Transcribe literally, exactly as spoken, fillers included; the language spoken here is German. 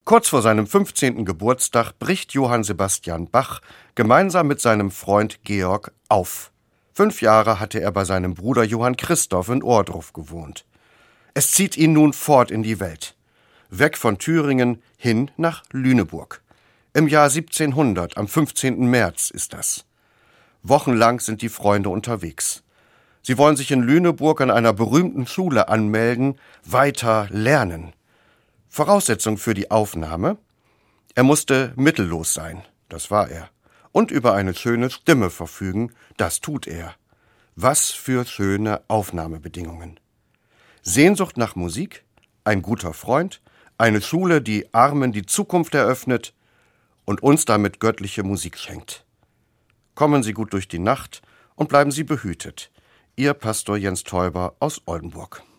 Kurz vor seinem fünfzehnten Geburtstag bricht Johann Sebastian Bach gemeinsam mit seinem Freund Georg auf. Fünf Jahre hatte er bei seinem Bruder Johann Christoph in Ohrdruf gewohnt. Es zieht ihn nun fort in die Welt. Weg von Thüringen hin nach Lüneburg. Im Jahr siebzehnhundert, am fünfzehnten März ist das. Wochenlang sind die Freunde unterwegs. Sie wollen sich in Lüneburg an einer berühmten Schule anmelden, weiter lernen. Voraussetzung für die Aufnahme: er musste mittellos sein, das war er, und über eine schöne Stimme verfügen, das tut er. Was für schöne Aufnahmebedingungen. Sehnsucht nach Musik, ein guter Freund, eine Schule, die Armen die Zukunft eröffnet und uns damit göttliche Musik schenkt. Kommen Sie gut durch die Nacht und bleiben Sie behütet. Ihr Pastor Jens Täuber aus Oldenburg.